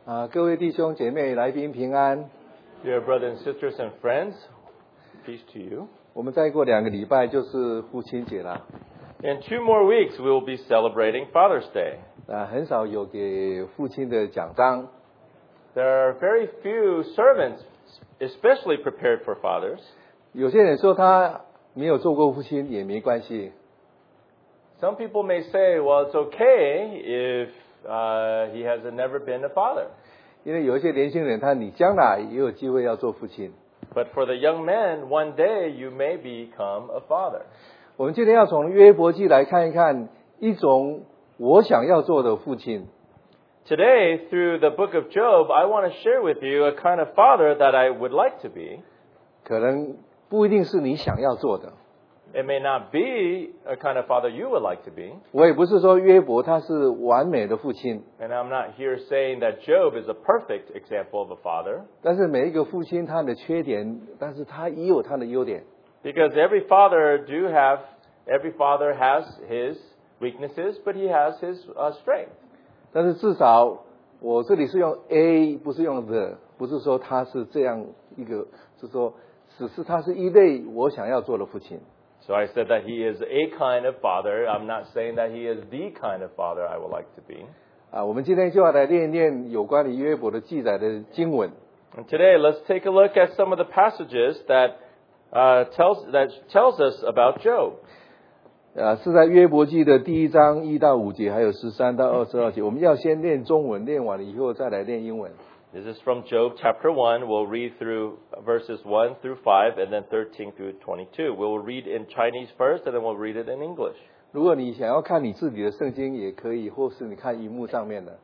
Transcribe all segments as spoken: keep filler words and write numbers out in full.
啊，各位弟兄姐妹、来宾平安。 Dear brothers and sisters and friends, peace to you. 我们再过两个礼拜就是父亲节了。 In two more weeks, we will be celebrating Father's Day. 啊，很少有给父亲的奖章。 There are very few servants, especially prepared for fathers. 有些人说他没有做过父亲也没关系。 Some people may say, well, it's okay if uh, he has never been a father. 因为有一些年轻人，他你将来也有机会要做父亲。 But for the young men, one day you may become a father. 我们今天要从约伯记来看一看一种我想要做的父亲。 Today, through the book of Job, I want to share with you a kind of father that I would like to be. 可能不一定是你想要做的。 It may not be a kind of father you would like to be. 我也不是说约伯他是完美的父亲。 And I'm not here saying that Job is a perfect example of a father. 但是每一个父亲他的缺点，但是他也有他的优点。 Because every father do have, every father has his weaknesses, but he has his uh, strength. 但是至少我这里是用 A， 不是用 the， 不是说他是这样一个，是说只是他是一类我想要做的父亲。 So I said that he is a kind of father. I'm not saying that he is the kind of father I would like to be. 啊，我们今天就要来练一练有关于约伯的记载的经文。 And today, let's take a look at some of the passages that uh, tells that tells us about Job. 啊，是在约伯记的第一章一到五节，还有十三到二十二节。我们要先练中文，练完了以后再来练英文。 This is from Job chapter one. We'll read through verses one through five and then thirteen through twenty-two. We'll read in Chinese first and then we'll read it in English. 如果你想要看你自己的圣经也可以，或是你看荧幕上面的。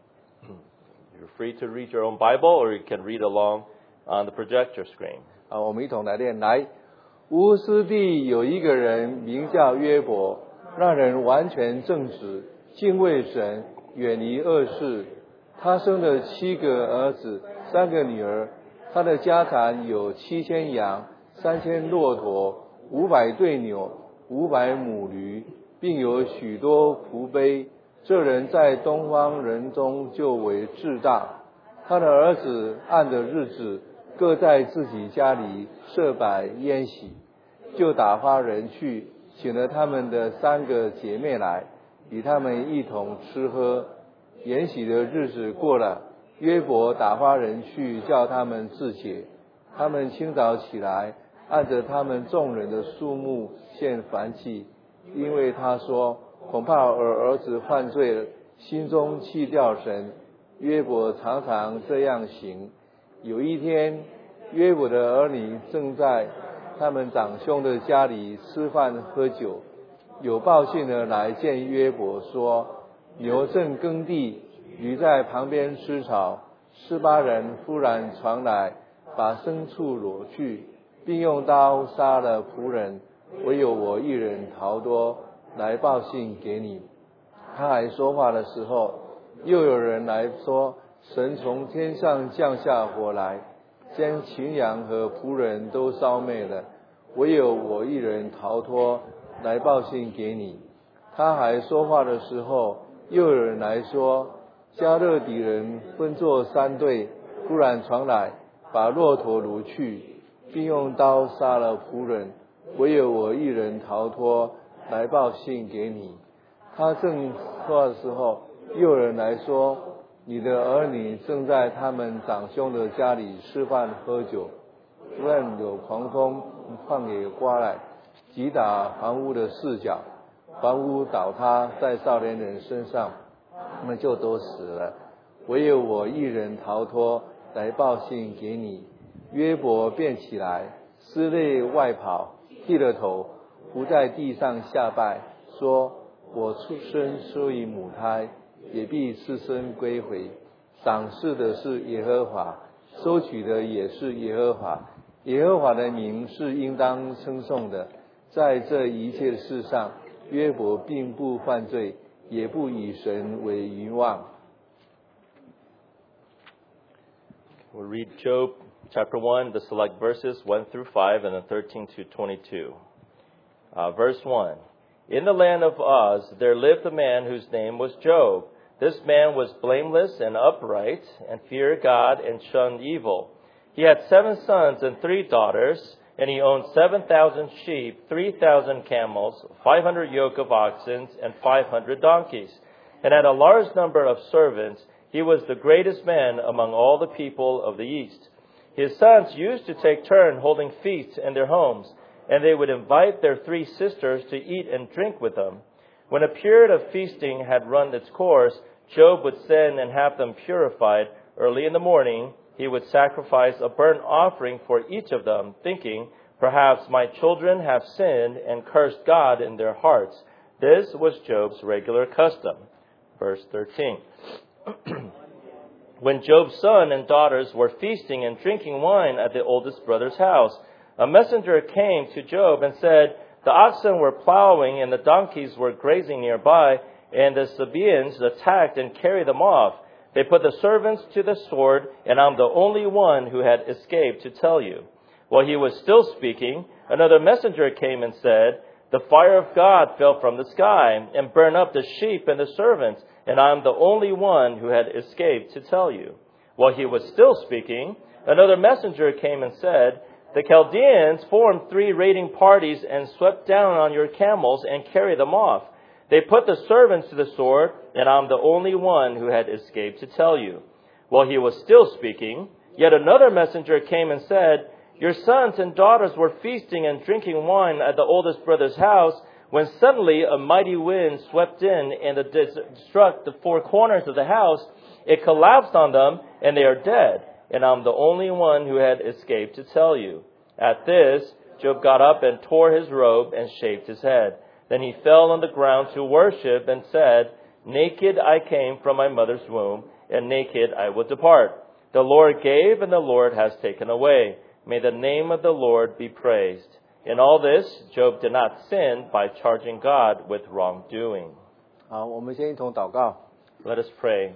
You're free to read your own Bible or you can read along on the projector screen. 啊，我们一同来练。来，乌斯地有一个人名叫约伯，那人完全正直，敬畏神，远离恶事。他生了七个儿子，三个女儿。他的家产有七千羊，三千骆驼，五百对牛，五百母驴，并有许多仆婢。这人在东方人中就为至大。他的儿子按着日子，各在自己家里设摆宴席，就打发人去，请了他们的三个姐妹来，与他们一同吃喝。筵席的日子过了，约伯打发人去叫他们自洁。他们清早起来，按着他们众人的数目献燔祭，因为他说恐怕我儿子犯罪了，心中弃掉神。约伯常常这样行。有一天，约伯的儿女正在他们长兄的家里吃饭喝酒，有报信的来见约伯说，牛正耕地，驴在旁边吃草。示巴人忽然传来，把牲畜掳去，并用刀杀了仆人，唯有我一人逃脱，来报信给你。他还说话的时候，又有人来说，神从天上降下火来，将群羊和仆人都烧灭了，唯有我一人逃脱，来报信给你。他还说话的时候，又有人来说，加勒底人分作三队，忽然传来，把骆驼掳去，并用刀杀了仆人，唯有我一人逃脱，来报信给你。他正说的时候，又有人来说，你的儿女正在他们长兄的家里吃饭喝酒，突然有狂风旷野刮来，击打房屋的四角，房屋倒塌在少年人身上，他们就都死了，唯有我一人逃脱，来报信给你。约伯便起来，撕裂外袍，剃了头，伏在地上下拜，说，我出生出于母胎，也必赤身归回。赏赐的是耶和华，收取的也是耶和华。耶和华的名是应当称颂的。在这一切事上，约伯并不犯罪，也不以神为愚妄。 We'll read Job chapter one, the select verses one through five, and then thirteen to twenty-two. Uh, verse one. In the land of Uz there lived a man whose name was Job. This man was blameless and upright, and feared God and shunned evil. He had seven sons and three daughters, and he owned seven thousand sheep, three thousand camels, five hundred yoke of oxen, and five hundred donkeys, and had a large number of servants. He was the greatest man among all the people of the East. His sons used to take turn holding feasts in their homes, and they would invite their three sisters to eat and drink with them. When a period of feasting had run its course, Job would send and have them purified. Early in the morning, he would sacrifice a burnt offering for each of them, thinking, perhaps my children have sinned and cursed God in their hearts. This was Job's regular custom. Verse thirteen. When Job's son and daughters were feasting and drinking wine at the oldest brother's house, a messenger came to Job and said, the oxen were plowing and the donkeys were grazing nearby, and the Sabaeans attacked and carried them off. They put the servants to the sword, and I'm the only one who had escaped to tell you. While he was still speaking, another messenger came and said, the fire of God fell from the sky and burned up the sheep and the servants, and I'm the only one who had escaped to tell you. While he was still speaking, another messenger came and said, the Chaldeans formed three raiding parties and swept down on your camels and carried them off. They put the servants to the sword, and I'm the only one who had escaped to tell you. While he was still speaking, yet another messenger came and said, your sons and daughters were feasting and drinking wine at the oldest brother's house, when suddenly a mighty wind swept in and struck the four corners of the house. It collapsed on them, and they are dead. And I'm the only one who had escaped to tell you. At this, Job got up and tore his robe and shaved his head. Then he fell on the ground to worship and said, naked I came from my mother's womb, and naked I will depart. The Lord gave, and the Lord has taken away. May the name of the Lord be praised. In all this, Job did not sin by charging God with wrongdoing. 好，我们先一同祷告。 Let us pray.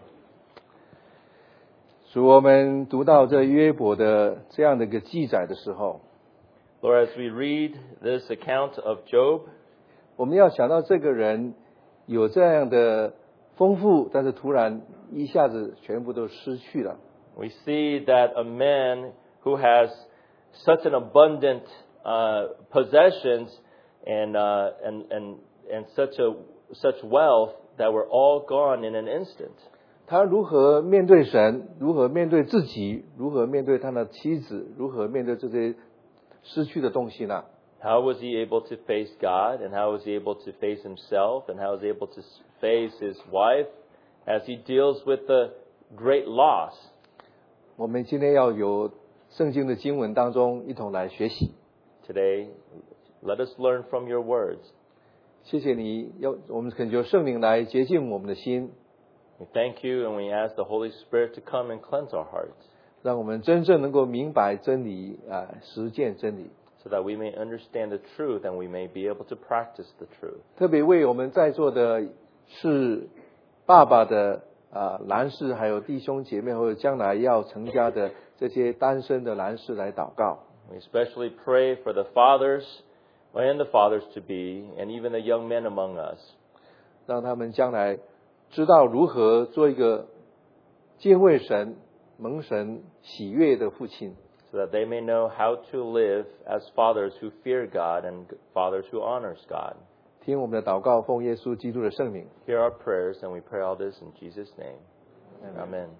主，我们读到这约伯的这样的一个记载的时候， Lord, as we read this account of Job, 我们要想到这个人有这样的丰富，但是突然一下子全部都失去了。 we see that a man who has such an abundant uh, possessions and, uh, and, and, and such, a, such wealth that were all gone in an instant. 他如何面对神？如何面对自己？如何面对他的妻子？如何面对这些失去的东西呢？ How was he able to face God, and how was he able to face himself, and how was he able to face his wife as he deals with the great loss? 我们今天要有圣经的经文当中一同来学习。 Today, let us learn from your words. 谢谢你，要我们恳求圣灵来洁净我们的心， We thank you, and we ask the Holy Spirit to come and cleanse our hearts, 让我们真正能够明白真理啊，实践真理。 so that we may understand the truth and we may be able to practice the truth. 特别为我们在座的是爸爸的啊男士，还有弟兄姐妹，或者将来要成家的这些单身的男士来祷告。 We especially pray for the fathers and the fathers to be, and even the young men among us, 让他们将来知道如何做一个敬畏神、蒙神喜悦的父亲。 so that they may know how to live as fathers who fear God and fathers who honors God. 听我们的祷告，奉耶稣基督的圣名。 Hear our prayers, and we pray all this in Jesus' name. Amen.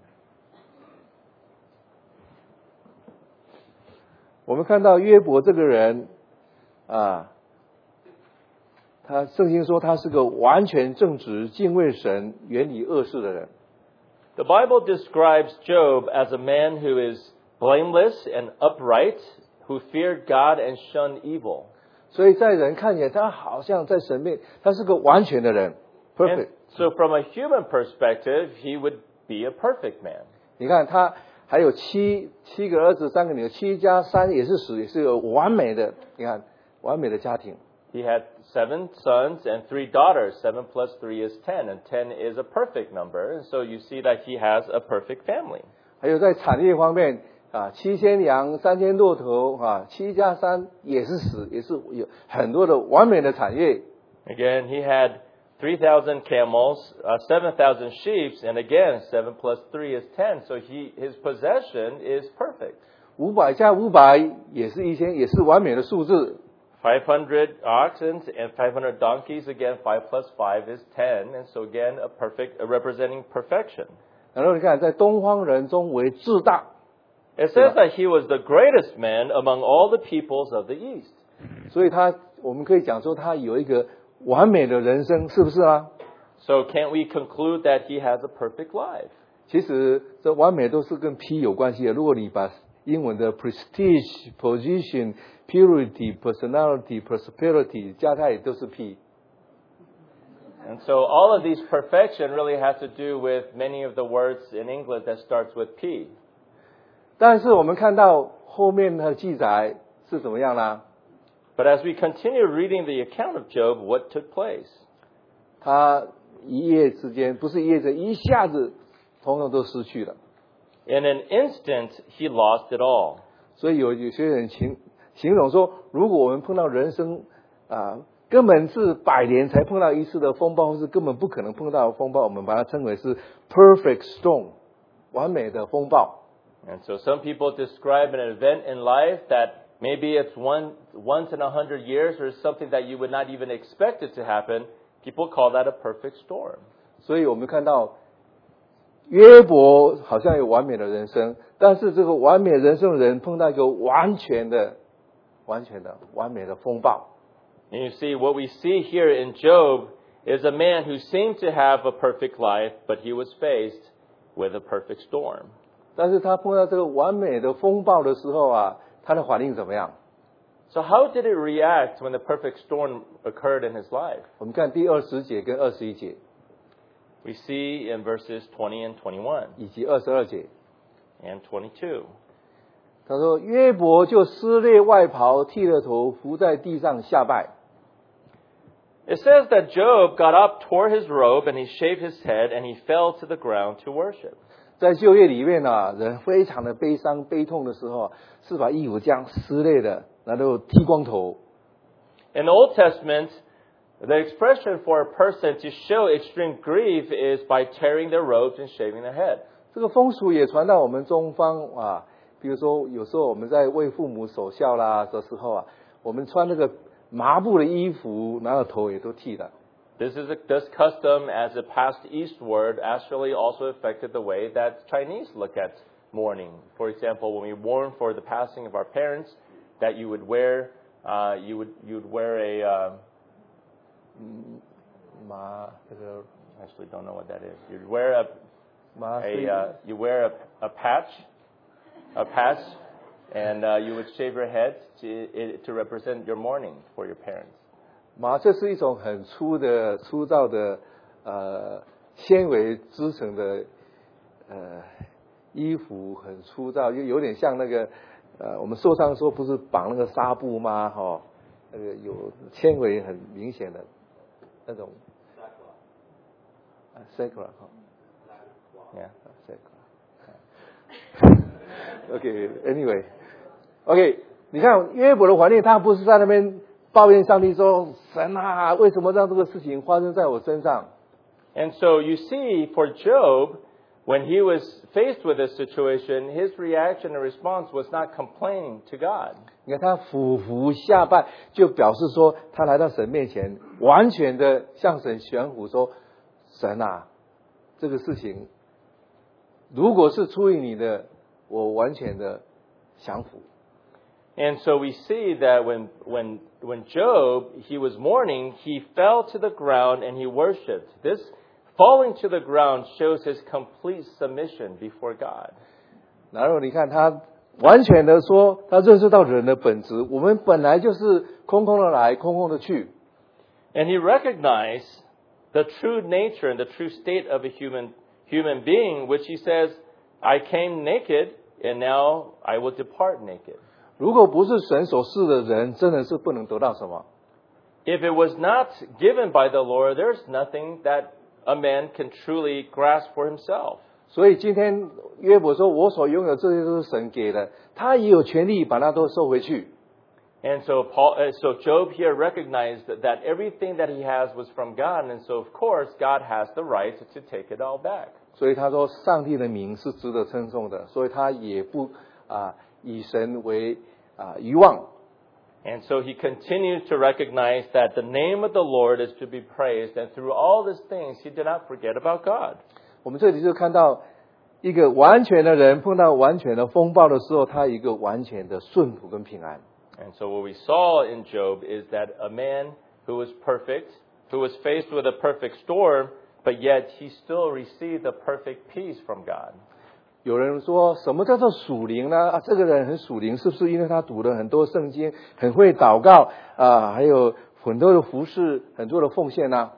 我们看到约伯这个人啊，他圣经说他是个完全正直、敬畏神、远离恶事的人。 The Bible describes Job as a man who is blameless and upright, who feared God and shunned evil. 所以在人看起来，他好像在神面，他是个完全的人 And ，perfect。 so from a human perspective, he would be a perfect man. 你看他还有七七个儿子，三个女儿，七加三也是十，也是个完美的。你看，完美的家庭。 He had seven sons and three daughters. Seven plus three is ten, and ten is a perfect number. And so you see that he has a perfect family. 还有在产业方面啊，七千羊，三千骆驼啊，七加三也是十，也是有很多的完美的产业。 Again, he had three thousand camels, uh, seven thousand sheep, and again, seven plus three is ten. So he, his possession is perfect. 五百加五百也是一千，也是完美的数字。 five hundred oxen and five hundred donkeys, again, five plus five is ten. And so again, a perfect, a representing perfection. 然后你看，在东方人中为至大。 It says that he was the greatest man among all the peoples of the East. 所以他，我们可以讲说他有一个完美的人生，是不是啊？ So can't we conclude that he has a perfect life? 其实这完美都是跟 P 有关系的。如果你把英文的 prestige、position、purity、personality、prosperity 加在也都是 P。 And so all of these perfection really has to do with many of the words in English that starts with P. 但是我们看到后面的记载是怎么样呢？ But as we continue reading the account of Job, what took place? 他一夜之间，不是一夜之间，一下子统统都失去了。 In an instant, he lost it all. 所以有有些人形形容说，如果我们碰到人生啊，根本是百年才碰到一次的风暴，或是根本不可能碰到的风暴，我们把它称为是 perfect storm， 完美的风暴。 And so some people describe an event in life that maybe it's one once in a hundred years or something that you would not even expect it to happen. People call that a perfect storm. 所以我们看到约伯好像有完美的人生，但是这个完美人生的人碰到一个完全的、完全的、完美的风暴。 And you see, what we see here in Job is a man who seemed to have a perfect life, but he was faced with a perfect storm. 但是他碰到这个完美的风暴的时候啊，他的反应怎么样？ So how did it react when the perfect storm occurred in his life? 我们看第二十节跟二十一节， We see in verses twenty and twenty-one 以及二十二节， and twenty-two. 他说约伯就撕裂外袍，剃了头，伏在地上下拜。 It says that Job got up, tore his robe, and he shaved his head, and he fell to the ground to worship. 在旧约里面啊，人非常的悲伤悲痛的时候，是把衣服这样撕裂的，然后剃光头。 In the Old Testament, the expression for a person to show extreme grief is by tearing their robes and shaving their head. 这个风俗也传到我们中方啊，比如说有时候我们在为父母守孝啦的时候啊，我们穿那个麻布的衣服，然后头也都剃了。 This is a, this custom, as it passed eastward, actually also affected the way that Chinese look at mourning. For example, when we mourn for the passing of our parents, that you would wear, uh, you would you would wear a. Uh, 麻这个 actually don't know what that is. You'd wear a 麻 a uh, you wear a, a patch, a patch, and uh, you would shave your head to to represent your mourning for your parents. 麻这是一种很粗的粗糙的呃纤维织成的呃衣服，很粗糙，就有点像那个呃我们受伤的时候不是绑那个纱布吗？哈、哦，那个有纤维很明显的那种。啊 ，sacra 哈 ，yeah，sacra。OK，anyway，OK， 你看约伯的环境，他不是在那边抱怨上帝说：“神啊，为什么让这个事情发生在我身上？” And so you see, for Job, when he was faced with this situation, his reaction and response was not complaining to God. 你看他俯伏下拜，就表示说他来到神面前，完全的向神降服，说：“神啊，这个事情如果是出于你的，我完全的降服。” And so we see that when, when, when Job, he was mourning, he fell to the ground and he worshipped. This falling to the ground shows his complete submission before God. 然后你看他完全的说，他认识到人的本质，我们本来就是空空的来，空空的去。 And he recognized the true nature and the true state of a human, human being, which he says, I came naked and now I will depart naked. 如果不是神所赐的人，真的是不能得到什么。 If it was not given by the Lord, there's nothing that a man can truly grasp for himself. 所以今天约伯说：“我所拥有这些都是神给的，他也有权利把它都收回去。” And so Paul, uh, so Job here recognized that, that everything that he has was from God, and so of course God has the right to take it all back. 所以他说，上帝的名是值得称颂的，所以他也不啊以神为啊遗忘。 And so he continues to recognize that the name of the Lord is to be praised, and through all these things, he did not forget about God. 我们这里就看到一个完全的人碰到完全的风暴的时候，他一个完全的顺服跟平安。 And so what we saw in Job is that a man who was perfect, who was faced with a perfect storm, but yet he still received a perfect peace from God. 有人说什么叫做属灵呢？啊，这个人很属灵，是不是因为他读了很多圣经，很会祷告啊，还有很多的服侍，很多的奉献呢？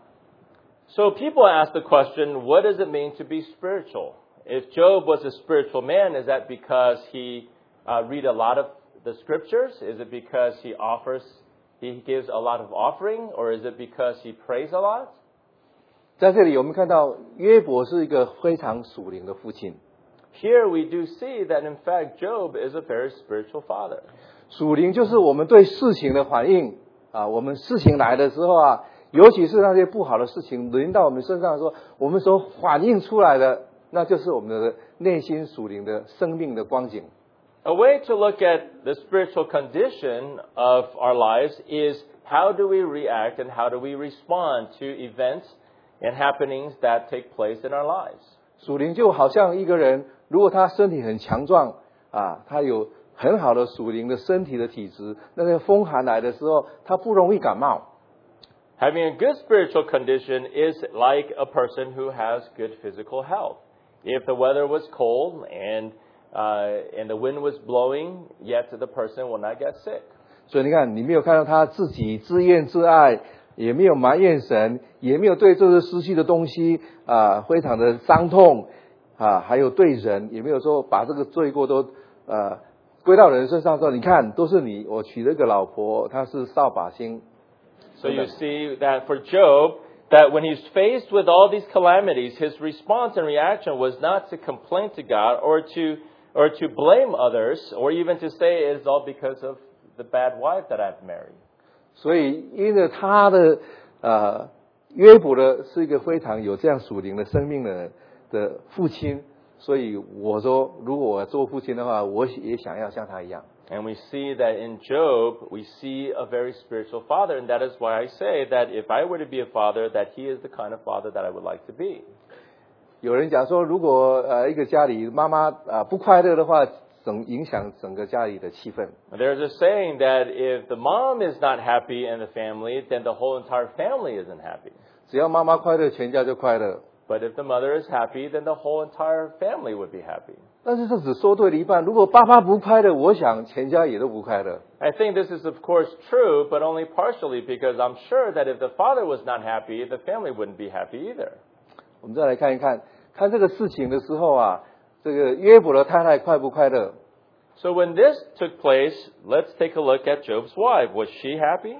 So people ask the question, what does it mean to be spiritual? If Job was a spiritual man, is that because he uh, read a lot of the scriptures? Is it because he offers, he gives a lot of offering, or is it because he prays a lot? 在这里我们看到约伯是一个非常属灵的父亲。 Here we do see that in fact Job is a very spiritual father. 属灵就是我们对事情的反应啊，我们事情来的时候啊，尤其是那些不好的事情临到我们身上的时候，我们所反映出来的，那就是我们的内心属灵的生命的光景。 A way to look at the spiritual condition of our lives is how do we react and how do we respond to events and happenings that take place in our lives. 属灵就好像一个人，如果他身体很强壮啊，他有很好的属灵的身体的体质，那个风寒来的时候，他不容易感冒。 Having a good spiritual condition is like a person who has good physical health. If the weather was cold and uh, and the wind was blowing, yet the person will not get sick. 所以你看，你没有看到他自己自怨自艾，也没有埋怨神，也没有对这个失去的东西啊非常的伤痛啊，还有对人也没有说把这个罪过都呃归到人身上说，你看都是你，我娶了个老婆，她是扫把星。 So you see that for Job, that when he's faced with all these calamities, his response and reaction was not to complain to God or to or to blame others or even to say it is all because of the bad wife that I've married. 所以因为他的呃约伯的是一个非常有这样属灵的生命的的父亲，所以我说如果我做父亲的话，我也想要像他一样。 And we see that in Job, we see a very spiritual father, and that is why I say that if I were to be a father, that he is the kind of father that I would like to be. 有人讲说，如果呃一个家里妈妈啊不快乐的话，整影响整个家里的气氛。 There's a saying that if the mom is not happy in the family, then the whole entire family isn't happy. 只要妈妈快乐，全家就快乐。 But if the mother is happy, then the whole entire family would be happy. 但是这只说对了一半，如果爸爸不快乐，我想全家也都不快乐。 I think this is of course true, but only partially because I'm sure that if the father was not happy, the family wouldn't be happy either. 我们再来看一看，看这个事情的时候啊，这个约伯的太太快不快乐？ So when this took place, let's take a look at Job's wife. Was she happy?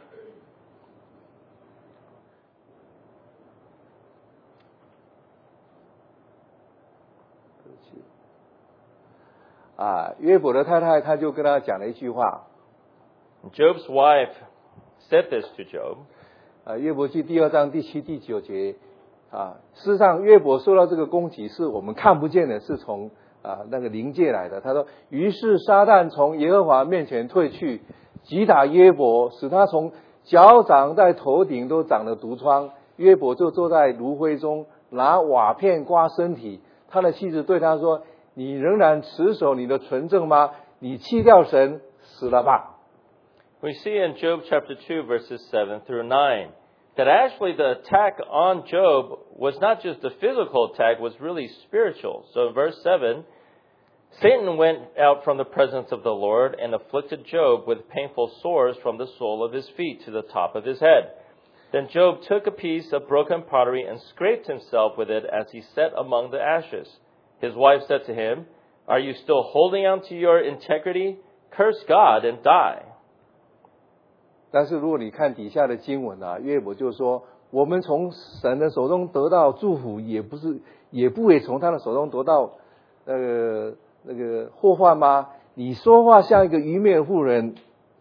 啊，约伯的太太，她就跟他讲了一句话。 Job's wife said this to Job. 啊，约伯记第二章第七、第九节啊，事实上约伯受到这个攻击是我们看不见的，是从啊那个灵界来的。他说：“于是撒旦从耶和华面前退去，击打约伯，使他从脚掌在头顶都长了毒疮。约伯就坐在炉灰中，拿瓦片刮身体。他的妻子对他说：‘你仍然持守你的纯正吗？你弃掉神，死了吧。’ We see in Job chapter two, verses seven through nine, that actually the attack on Job was not just a physical attack, was really spiritual. So in verse seven, Satan went out from the presence of the Lord and afflicted Job with painful sores from the sole of his feet to the top of his head. Then Job took a piece of broken pottery and scraped himself with it as he sat among the ashes. His wife said to him, "Are you still holding on to your integrity? Curse God and die." 但是如果你看底下的经文啊，约伯就说：我们从神的手中得到祝福，也不是，也不会从他的手中得到那个那个祸患吗？你说话像一个愚昧的妇人啊！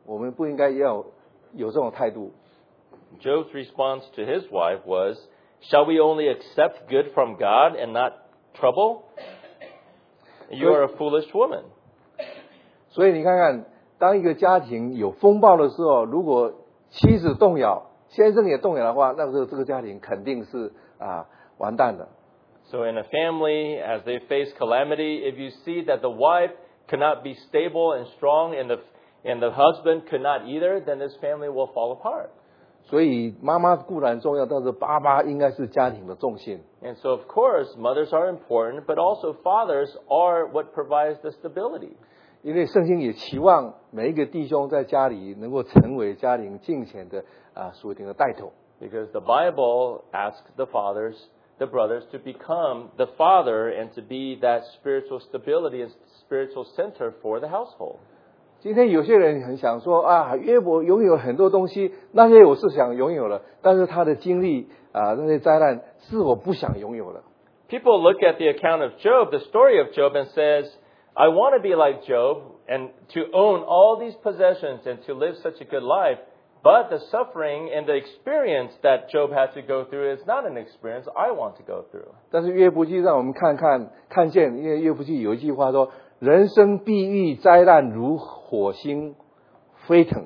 我们不应该要有这种态度。 Job's response to his wife was, "Shall we only accept good from God and not trouble? You are a foolish woman." 所以你看看，当一个家庭有风暴的时候，如果妻子动摇，先生也动摇的话，那个这个家庭肯定是啊完蛋的。 So in a family, as they face calamity, if you see that the wife cannot be stable and strong and the, and the husband could not either, then this family will fall apart. 所以妈妈固然重要，但是爸爸应该是家庭的重心。 And so of course, mothers are important, but also fathers are what provides the stability. 因为圣经也期望每一个弟兄在家里能够成为家庭敬虔的啊属灵的带头。 Because the Bible asks the fathers, the brothers, to become the father and to be that spiritual stability and spiritual center for the household. 今天有些人很想说啊，约伯拥有很多东西，那些我是想拥有了，但是他的经历啊，那些灾难是我不想拥有的。 People look at the account of Job, the story of Job, and says, "I want to be like Job and to own all these possessions and to live such a good life." But the suffering and the experience that Job had to go through is not an experience I want to go through. 但是约伯记让我们看看看见，因为约伯记有一句话说：“人生必遇灾难如火星飞腾。”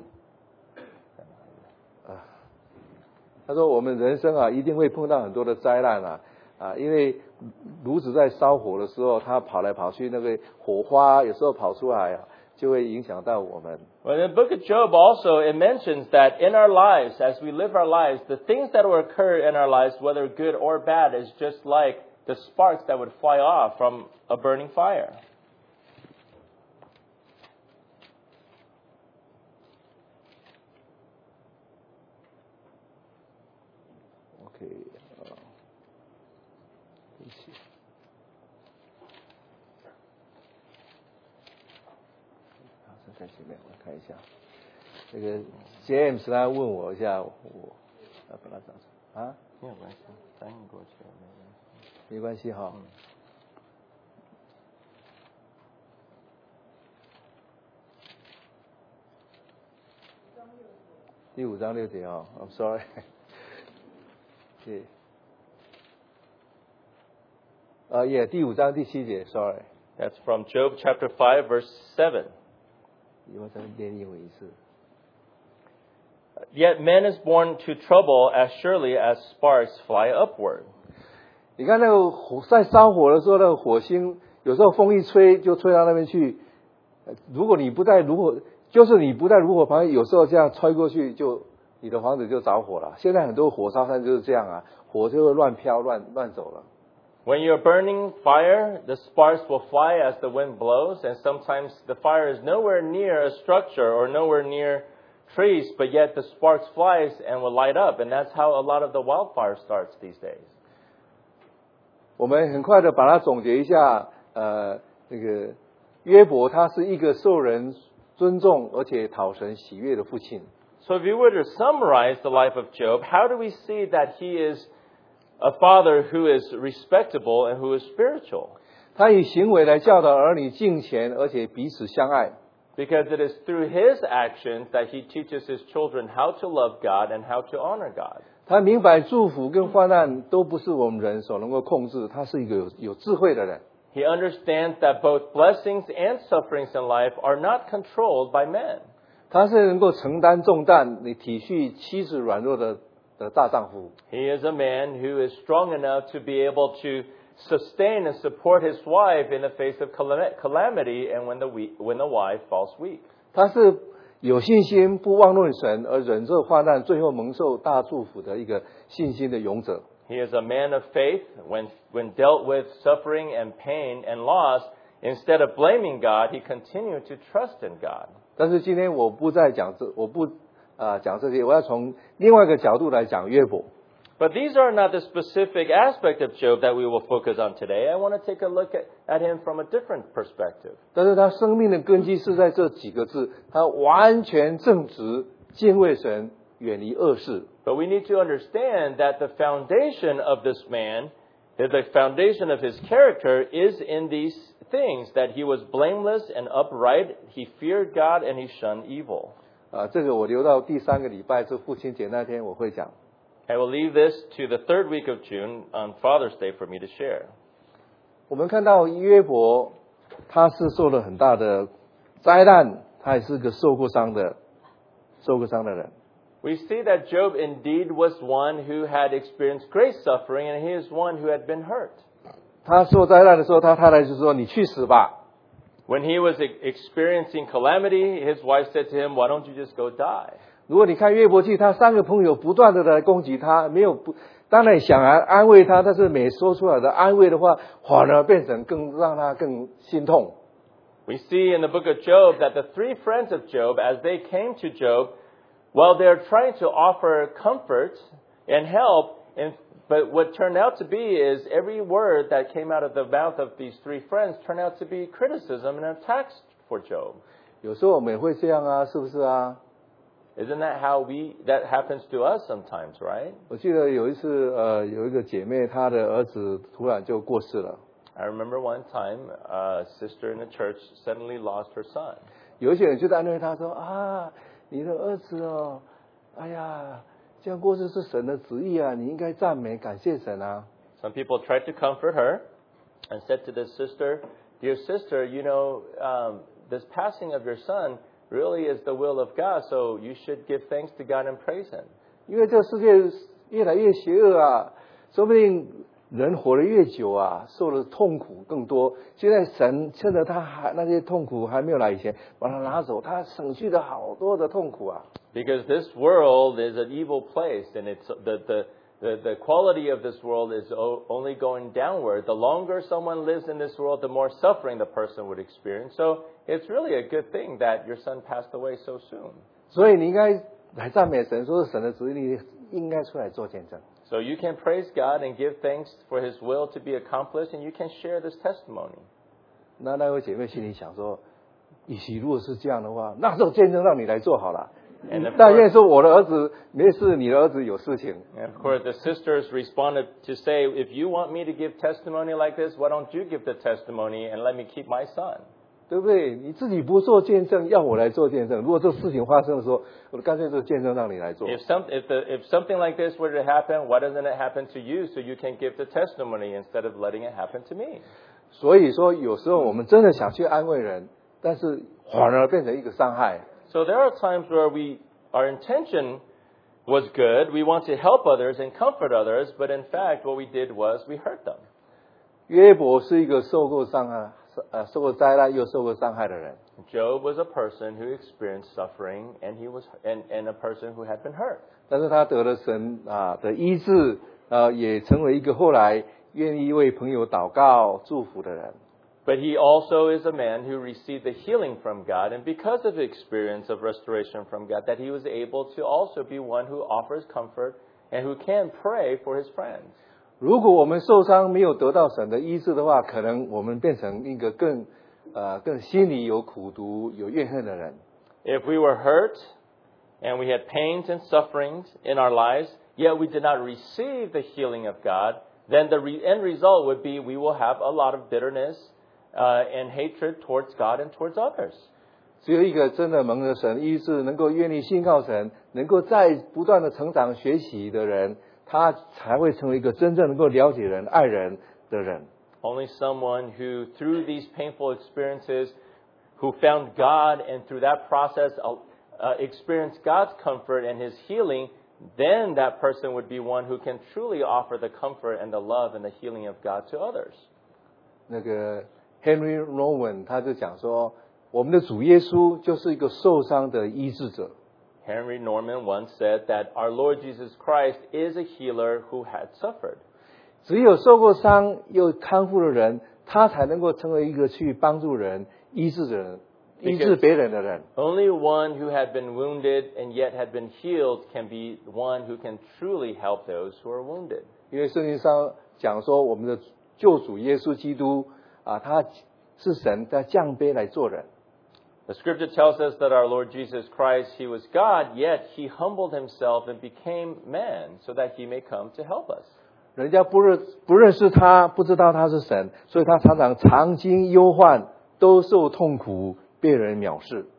啊，他说我们人生啊一定会碰到很多的灾难啊啊，因为炉子在烧火的时候，它跑来跑去，那个火花有时候跑出来啊，就会影响到我们。 Well, in the book of Job also, it mentions that in our lives, as we live our lives, the things that will occur in our lives, whether good or bad, is just like the sparks that would fly off from a burning fire. OK， 啊，对不起。在前面，我看一下，这个 James 他问我一下，我要把它找出啊， 没有关系，翻译过去了， 没关系哈。第五章六节哦 ，I'm sorry， 对，啊也第五章第七节 ，sorry。 That's from Job chapter five, verse seven. 我再念英文一次。 Yet man is born to trouble as surely as sparks fly upward. 你看那个火在烧火的时候，那个火星有时候风一吹就吹到那边去。如果你不在炉火，就是你不在炉火旁边，有时候这样吹过去，就你的房子就着火了。现在很多火烧山就是这样啊，火就会乱飘乱乱走了。 When you're burning fire, the sparks will fly as the wind blows, and sometimes the fire is nowhere near a structure or nowhere near trees, but yet the sparks flies and will light up, and that's how a lot of the wildfire starts these days. 我们很快的把它总结一下，呃，那个约伯他是一个受人尊重而且讨神喜悦的父亲。 So if you were to summarize the life of Job, how do we see that he is a father who is respectable and who is spiritual? 他以行为来教导儿女敬虔，而且彼此相爱。 Because it is through his actions that he teaches his children how to love God and how to honor God. 他明白祝福跟患难都不是我们人所能够控制，他是一个有有智慧的人。 He understands that both blessings and sufferings in life are not controlled by men. 他是能够承担重担，你体恤妻子软弱的的大丈夫。 He is a man who is strong enough to be able to sustain and support his wife in the face of calamity and when the weak, when the wife falls weak. 他是有信心，不妄论神，而忍受患难，最后蒙受大祝福的一个信心的勇者。 He is a man of faith. When, when dealt with suffering and pain and loss, instead of blaming God, he continued to trust in God. 但是今天我不再讲这，我不啊、呃、讲这些，我要从另外一个角度来讲约伯。 But these are not the specific aspect of Job that we will focus on today. I want to take a look at, at him from a different perspective. 但是他生命的根基是在这几个字，他完全正直，敬畏神，远离恶事。 But we need to understand that the foundation of this man, that the foundation of his character is in these things, that he was blameless and upright, he feared God, and he shunned evil. 啊，这个我留到第三个礼拜，是父亲节那天我会讲。 I will leave this to the third week of June on Father's Day for me to share. 我们看到约伯，他是受了很大的灾难，他也是个受过伤的、受过伤的人。 We see that Job indeed was one who had experienced great suffering, and he is one who had been hurt. 他受灾难的时候，他太太就说：“你去死吧。” When he was experiencing calamity, his wife said to him, "Why don't you just go die?" 如果你看约伯记，他三个朋友不断的来攻击他，没有不，当然想来安慰他，但是每说出来的安慰的话，反而变成更让他更心痛。 We see in the book of Job that the three friends of Job, as they came to Job, while they're trying to offer comfort and help, and but what turned out to be is every word that came out of the mouth of these three friends turned out to be criticism and attacks for Job. 有时候我们也会这样啊，是不是啊？ Isn't that how we, that happens to us sometimes, right? 我记得有一次，呃，有一个姐妹，她的儿子突然就过世了。 I remember one time a sister in the church suddenly lost her son. 有一些人就在安慰她说：“啊，你的儿子哦，哎呀。” 这样过世是神的旨意啊，你应该赞美感谢神啊。 Some people tried to comfort her and said to this sister, "Dear sister, you know, um, this passing of your son really is the will of God, so you should give thanks to God and praise Him." 因为这个世界越来越邪恶啊，说不定人活得越久啊，受的痛苦更多。现在神趁着他还那些痛苦还没有来以前，把他拿走，他省去了好多的痛苦啊。 Because this world is an evil place, and it's the the the, the quality of this world is o- only going downward. The longer someone lives in this world, the more suffering the person would experience. So it's really a good thing that your son passed away so soon. 所以你应该来赞美神，说是神的旨意，你应该出来做见证。 So you can praise God and give thanks for His will to be accomplished, and you can share this testimony. 那那位姐妹心里想说，与其如果是这样的话，那这种见证让你来做好了。但愿说我的儿子没事，你的儿子有事情。 And of course, the sisters responded to say, "If you want me to give testimony like this, why don't you give the testimony and let me keep my son?" 对不对？你自己不做见证，要我来做见证。如果这事情发生的时候，我干脆这见证让你来做。 If some, if the, if something like this were to happen, why doesn't it happen to you so you can give the testimony instead of letting it happen to me? 所以说，有时候我们真的想去安慰人，但是反而变成一个伤害。 So there are times where we, our intention was good. We want to help others and comfort others, but in fact, what we did was we hurt them. 约伯是一个受过伤害、呃受过灾难又受过伤害的人。 Job was a person who experienced suffering, and he was, and, and a person who had been hurt. 但是他得了神啊的医治，呃，也成为一个后来愿意为朋友祷告、祝福的人。 But he also is a man who received the healing from God, and because of the experience of restoration from God, that he was able to also be one who offers comfort and who can pray for his friends. 如果我们受伤没有得到神的医治的话，可能我们变成一个更呃更心里有苦毒、有怨恨的人。 If we were hurt and we had pains and sufferings in our lives, yet we did not receive the healing of God, then the re- end result would be we will have a lot of bitterness uh, and hatred towards God and towards others. 只有一个真的蒙了神医治，能够愿意信靠神，能够在不断的成长学习的人，他才会成为一个真正能够了解人、爱人的人。 Only someone who, through these painful experiences, who found God and through that process uh, uh, experienced God's comfort and His healing, then that person would be one who can truly offer the comfort and the love and the healing of God to others. 那个 Henry Nouwen 他就讲说，我们的主耶稣就是一个受伤的医治者。 Henry Norman once said that our Lord Jesus Christ is a healer who had suffered. 只有受过伤又康复的人，他才能够成为一个去帮助人、医治人、医治别人的人。 Only one who had been wounded and yet had been healed can be one who can truly help those who are wounded. 因为圣经上讲说，我们的救主耶稣基督啊，他是神在降卑来做人。 The scripture tells us that our Lord Jesus Christ, He was God, yet He humbled Himself and became man so that He may come to help us. 人家不认不认识他，不知道他是神，所以他常常常经忧患，都受痛苦，被人藐视。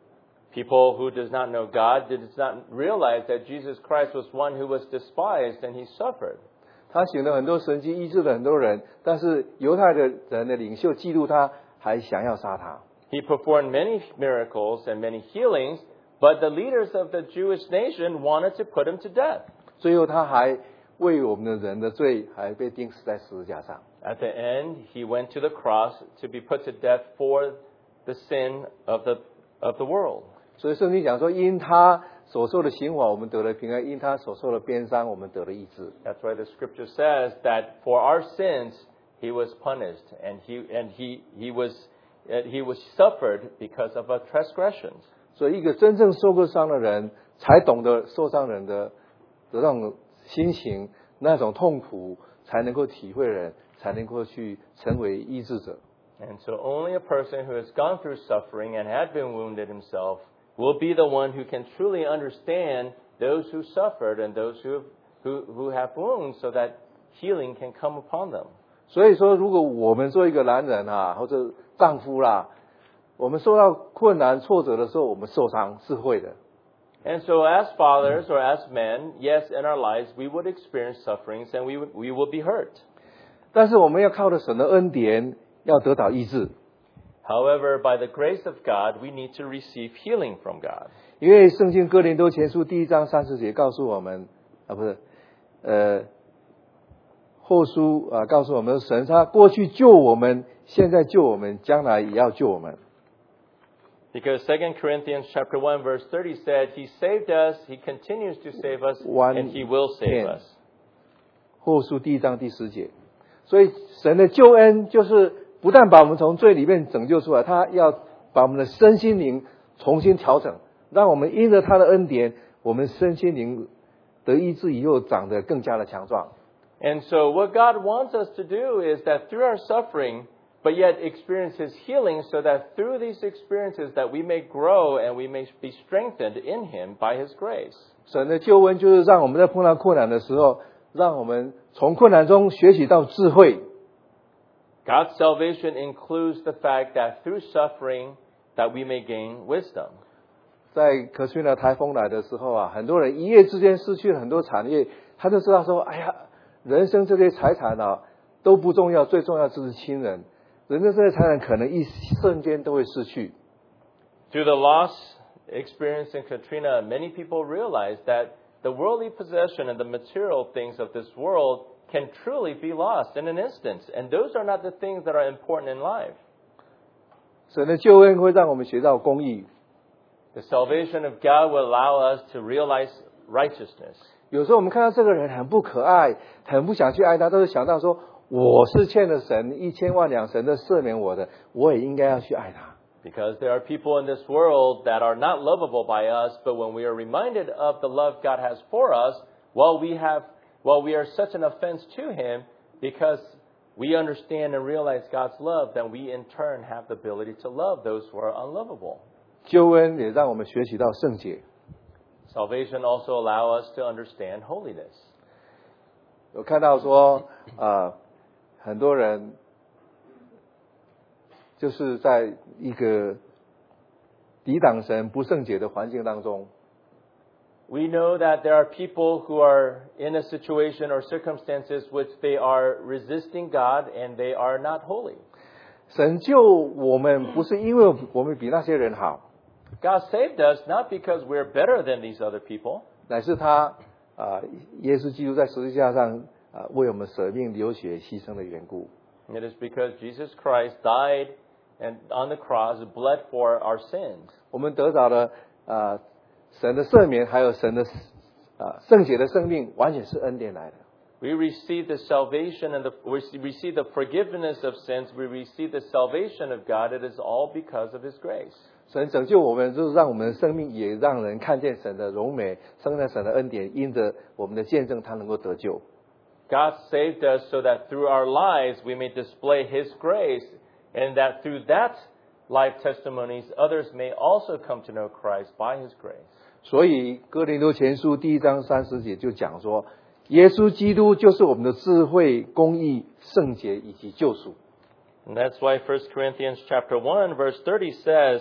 People who does not know God does not realize that Jesus Christ was one who was despised and he suffered. 他行了很多神迹，医治了很多人，但是犹太的人的领袖嫉妒他，还想要杀他。 He performed many miracles and many healings, but the leaders of the Jewish nation wanted to put him to death. 最后他还为我们的人的罪，还被钉死在十字架上。 At the end, he went to the cross to be put to death for the sin of the of the world. 所以圣经讲说，因他所受的刑罚，我们得了平安；因他所受的鞭伤，我们得了医治。 That's why the scripture says that for our sins he was punished, and he and he he was uh, he was suffered because of our transgressions. 所以，一个真正受过伤的人，才懂得受伤人的的那种心情，那种痛苦，才能够体会人，才能够去成为医治者。 And so only a person who has gone through suffering and had been wounded himself will be the one who can truly understand those who suffered and those who who who have wounds, so that healing can come upon them. 所以说，如果我们做一个男人啊，或者丈夫啦，我们受到困难挫折的时候，我们受伤是会的。 And so as fathers or as men, yes, in our lives we would experience sufferings and we would, we will be hurt. 但是我们要靠着神的恩典，要得到医治。 However, by the grace of God, we need to receive healing from God. 因为圣经哥林多前书第一章三十节告诉我们，啊不是，呃，后书啊告诉我们，神他过去救我们，现在救我们，将来也要救我们。 Because Second Corinthians chapter one verse thirty said, He saved us, He continues to save us, and He will save us. 后书第一章第十节，所以神的救恩就是不但把我们从罪里面拯救出来，他要把我们的身心灵重新调整，让我们因着他的恩典，我们身心灵得医治以后长得更加的强壮。 And so what God wants us to do is that through our suffering, but yet experience His healing, so that through these experiences that we may grow and we may be strengthened in Him by His grace. 神的救恩就是让我们在碰到困难的时候，让我们从困难中学习到智慧。 God's salvation includes the fact that through suffering that we may gain wisdom. 在可崔娜台风来的时候啊，很多人一夜之间失去了很多产业，他就知道说，哎呀，人生这些财产啊都不重要，最重要就是亲人。人生这些财产可能一瞬间都会失去。 Through the loss experienced in Katrina, many people realize that the worldly possession and the material things of this world can truly be lost in an instant. And those are not the things that are important in life. 神的救恩会让我们学到公义。 The salvation of God will allow us to realize righteousness. 有时候我们看到这个人很不可爱，很不想去爱他，都是想到说，我是欠了神一千万两，神的赦免我的，我也应该要去爱他。 Because there are people in this world that are not lovable by us, but when we are reminded of the love God has for us, while we have, while we are such an offense to Him, because we understand and realize God's love, then we in turn have the ability to love those who are unlovable. 救恩也让我们学习到圣洁。 Salvation also allows us to understand holiness. 我看到说，呃，很多人就是在一个抵挡神不圣洁的环境当中。 We know that there are people who are in a situation or circumstances which they are resisting God and they are not holy. 神救我们不是因为我们比那些人好， God saved us not because we're better than these other people, 乃是他啊、呃，耶稣基督在十字架上啊、呃、为我们舍命流血牺牲的缘故。 it is because Jesus Christ died and on the cross bled for our sins. 我们得到了啊、呃、神的赦免，还有神的啊、呃、圣洁的生命，完全是恩典来的。 We receive the salvation and the, we receive the forgiveness of sins. We receive the salvation of God. It is all because of His grace. 神拯救我们，就是让我们的生命也让人看见神的荣美，生在神的恩典，因着我们的见证，他能够得救。 God saved us so that through our lives we may display His grace, and that through that life testimonies others may also come to know Christ by His grace. 所以哥林多前书第一章三十节就讲说，耶稣基督就是我们的智慧、公义、圣洁以及救赎。 And that's why First Corinthians chapter one verse thirty says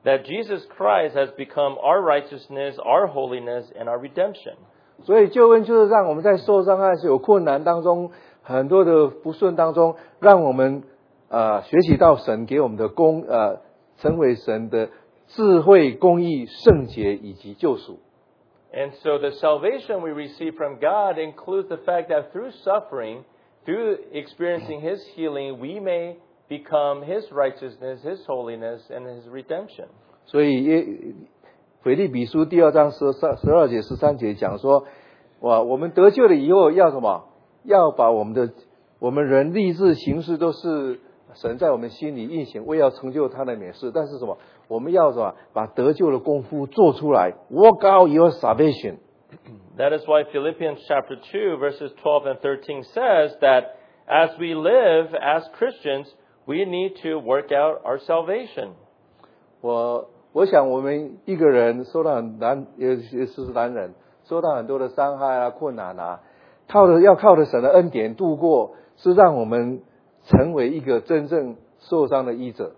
that Jesus Christ has become our righteousness, our holiness, and our redemption. 所以救恩就是让我们在受伤害、有困难当中、很多的不顺当中，让我们呃学习到神给我们的公呃成为神的智慧、公义、圣洁以及救赎。 And so the salvation we receive from God includes the fact that through suffering, through experiencing His healing, we may become His righteousness, His holiness, and His redemption. 所以耶腓立比书第二章十三、十二节、十三节讲说，哇，我们得救了以后要什么？要把我们的我们人立志行事都是神在我们心里运行，为要成就他的美事。但是什么？我们要什么？把得救的功夫做出来。Work out your salvation. That is why Philippians chapter two, verses twelve and thirteen says that as we live as Christians, we need to work out our salvation. 我我想我们一个人受到很难，也也是男人受到很多的伤害啊、困难啊，靠着要靠着神的恩典度过，是让我们成为一个真正受伤的医者。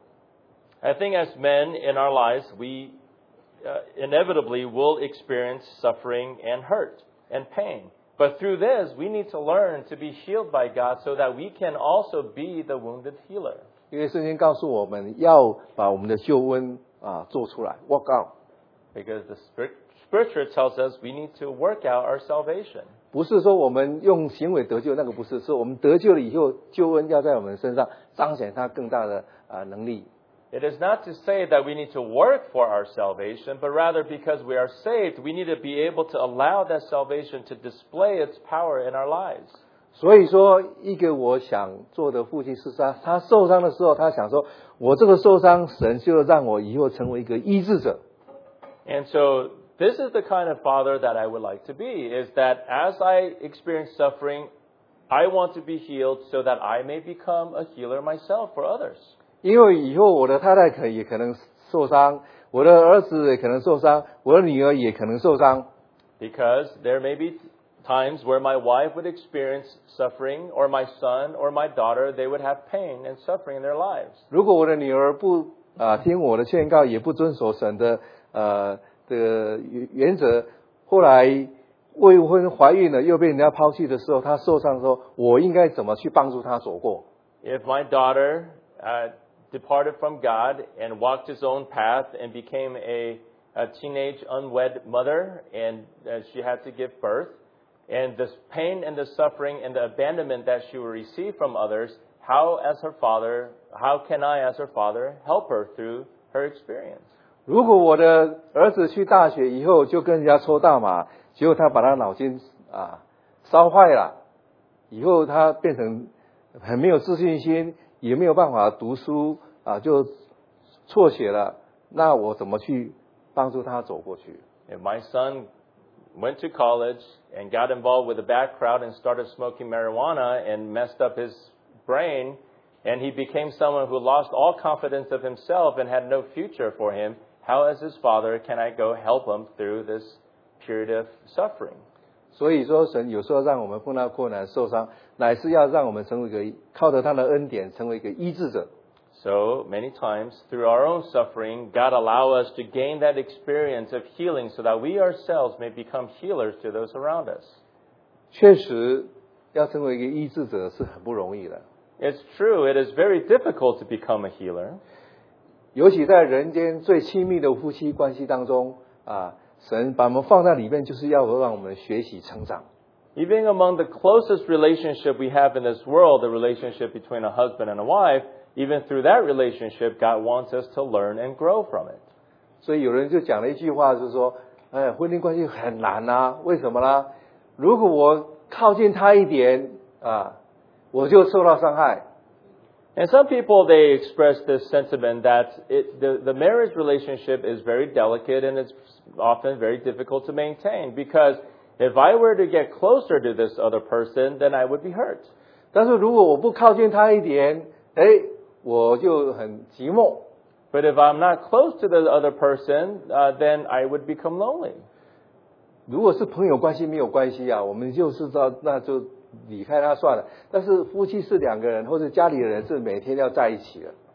I think as men in our lives, we uh, inevitably will experience suffering and hurt and pain. But through this, we need to learn to be healed by God so that we can also be the wounded healer. 因为圣经告诉我们要把我们的救恩啊做出来 ，work out。 Because the Scripture tells us we need to work out our salvation. 不是说我们用行为得救，那个不是，是我们得救了以后，救恩要在我们身上彰显它更大的啊能力。 It is not to say that we need to work for our salvation, but rather because we are saved, we need to be able to allow that salvation to display its power in our lives. 所以说，一个我想做的父亲是他，他受伤的时候，他想说，我这个受伤，神就让我以后成为一个医治者。 And so, this is the kind of father that I would like to be, is that as I experience suffering, I want to be healed so that I may become a healer myself for others. 因为以后我的太太可也可能受伤，我的儿子也可能受伤，我的女儿也可能受伤。 Because there may be times where my wife would experience suffering, or my son or my daughter, they would have pain and suffering in their lives. 如果我的女儿不啊听我的劝告，也不遵守神的呃的原则，后来未婚怀孕了，又被人家抛弃的时候，她受伤的时候，我应该怎么去帮助她走过？ If my daughter uh, departed from God and walked his own path and became a, a teenage unwed mother, and uh, she had to give birth, and the pain and the suffering and the abandonment that she will receive from others, how as her father, how can I as her father help her through her experience? 如果我的儿子去大学以后就跟人家抽大麻，结果他把他脑筋啊烧坏了，以后他变成很没有自信心，也没有办法读书啊，就辍学了。那我怎么去帮助他走过去？ If my son went to college and got involved with a bad crowd and started smoking marijuana and messed up his brain, and he became someone who lost all confidence of himself and had no future for him, how as his father can I go help him through this period of suffering? 所以说，神有时候让我们碰到困难、受伤，乃是要让我们成为一个靠着他的恩典，成为一个医治者。 So many times through our own suffering, God allow us to gain that experience of healing so that we ourselves may become healers to those around us. 确实，要成为一个医治者是很不容易的。 It's true, it is very difficult to become a healer. 尤其在人间最亲密的夫妻关系当中啊，神把我们放在里面，就是要让我们学习成长。 Even among the closest relationship we have in this world, the relationship between a husband and a wife, even through that relationship, God wants us to learn and grow from it. 所以有人就讲了一句话，就是说，哎，婚姻关系很难啊，为什么呢？如果我靠近他一点啊，我就受到伤害。 And some people, they express this sentiment that it, the, the marriage relationship is very delicate and it's often very difficult to maintain because if I were to get closer to this other person, then I would be hurt. 但是如果我不靠近他一点，哎，我就很寂寞。 But if I'm not close to the other person, uh, then I would become lonely. 如果是朋友关系没有关系啊，我们就是知道那就离开他算了。但是夫妻是两个人，或者家里的人是每天要在一起的。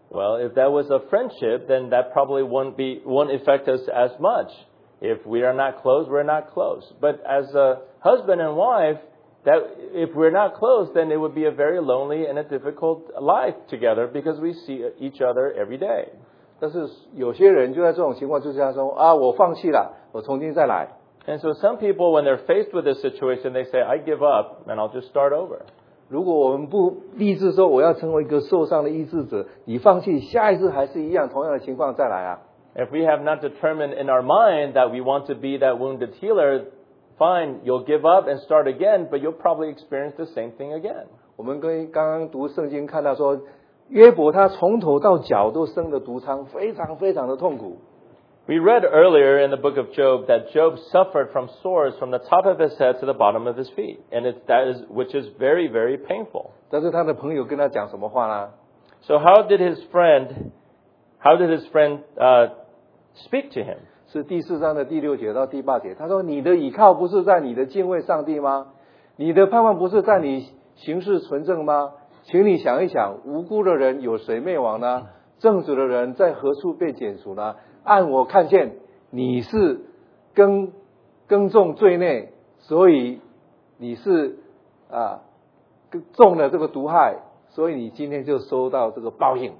Well, if that was a friendship, then that probably won't be won't affect us as much. If we are not close, we're not close. But as a husband and wife, that if we're not close, then it would be a very lonely and a difficult life together because we see each other every day. 但是有些人就在这种情况之下说啊，我放弃了，我重新再来。 And so some people, when they're faced with this situation, they say, I give up and I'll just start over. 如果我们不立志说我要成为一个受伤的医治者，你放弃，下一次还是一样同样的情况再来啊。 If we have not determined in our mind that we want to be that wounded healer, fine, you'll give up and start again, but you'll probably experience the same thing again. 我们跟刚刚读圣经看到说，约伯他从头到脚都生了毒疮，非常非常的痛苦。 We read earlier in the book of Job that Job suffered from sores from the top of his head to the bottom of his feet, and it, that is which is very, very painful. 但是他的朋友跟他讲什么话呢？ So how did his friend, how did his friend uh, speak to him? 是第四章的第六节到第八节，他说：“你的倚靠不是在你的敬畏上帝吗？你的盼望不是在你行事纯正吗？请你想一想，无辜的人有谁灭亡呢？正直的人在何处被剪除呢？按我看见，你是耕耕种罪孽，所以你是啊中了这个毒害，所以你今天就收到这个报应。”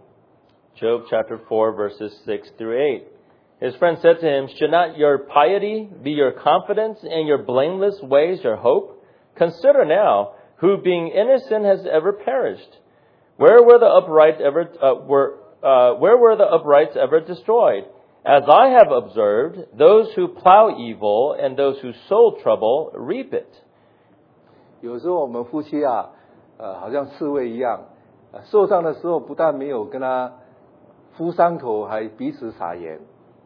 Job chapter four verses six through eight. His friend said to him, Should not your piety be your confidence and your blameless ways your hope? Consider now, who being innocent has ever perished? Where were the upright ever uh, were uh, where were the uprights ever destroyed? As I have observed, those who plow evil and those who sow trouble reap it. 有时候我们夫妻啊，呃，好像刺猬一样，呃，受伤的时候不但没有跟他敷伤口，还彼此撒盐。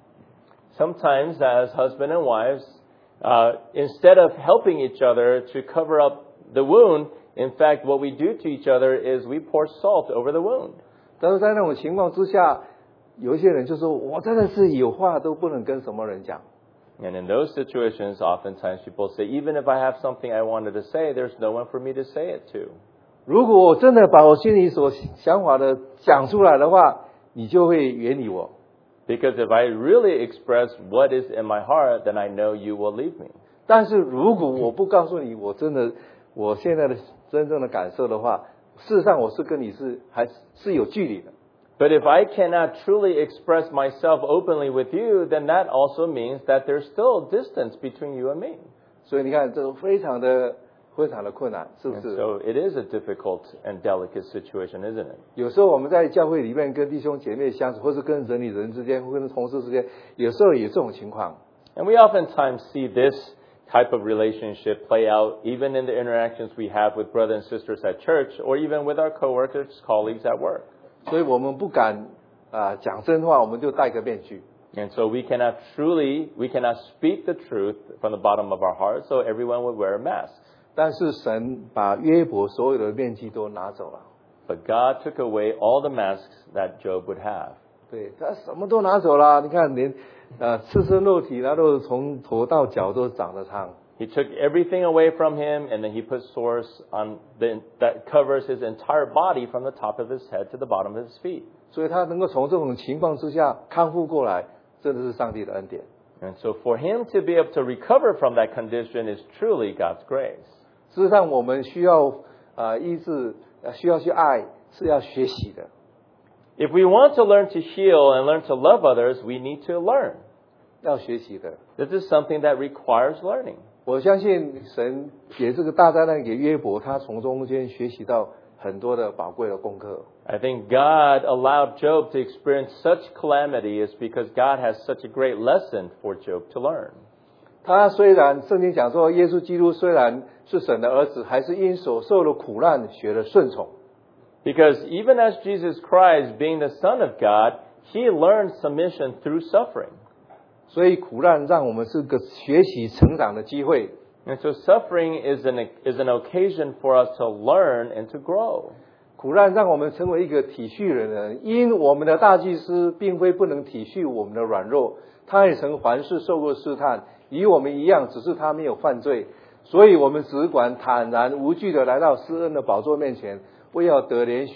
Sometimes, as husband and wives, uh, instead of helping each other to cover up the wound, in fact, what we do to each other is we pour salt over the wound. 但是在那种情况之下，有一些人就说：“我真的是有话都不能跟什么人讲。” And in those situations, oftentimes people say, even if I have something I wanted to say, there's no one for me to say it to. 如果我真的把我心里所想法的讲出来的话，你就会远离我。 Because if I really express what is in my heart, then I know you will leave me. 但是如果我不告诉你我真的我现在的真正的感受的话，事实上我是跟你是还是有距离的。 But if I cannot truly express myself openly with you, then that also means that there's still distance between you and me. 所以你看，这个非常的非常的困难，是不 And 是？ so it is a difficult and delicate situation, isn't it? 有时候我们在教会里面跟弟兄姐妹相处，或是跟人与人之间，或跟同事之间，有时候有这种情况。 And we oftentimes see this type of relationship play out even in the interactions we have with brothers and sisters at church, or even with our coworkers, colleagues at work. 所以我们不敢啊讲真话，我们就戴个面具。 And so we cannot truly, we cannot speak the truth from the bottom of our heart, so everyone would wear a mask. 但是神把约伯所有的面具都拿走了。 But God took away all the masks that Job would have. 对，他什么都拿走了。你看，连呃赤身肉体，他都从头到脚都长了疮。 He took everything away from him, and then he put sores on the, that covers his entire body from the top of his head to the bottom of his feet. 所以他能够从这种情况之下康复过来，真的是上帝的恩典。 And so for him to be able to recover from that condition is truly God's grace. 事实上，我们需要啊、呃、医治，需要去爱，是要学习的。 If we want to learn to heal and learn to love others, we need to learn. 要学习的。 This is something that requires learning. 我相信神给这个大灾难给约伯，他从中间学习到很多的宝贵的功课。 I think God allowed Job to experience such calamity is because God has such a great lesson for Job to learn. 他虽然圣经讲说，耶稣基督虽然是神的儿子，还是因所受的苦难学了顺从。 Because even as Jesus Christ, being the Son of God, he learned submission through suffering. 所以苦难让我们是个学习成长的机会。 And so suffering is an, is an occasion for us to learn and to grow. 苦难让我们成为一个体恤人的人，因我们的大祭司并非不能体恤我们的软弱，他也曾凡事受过试探，与我们一样，只是他没有犯罪。所以我们只管坦然无惧的来到施恩的宝座面前，为要得连续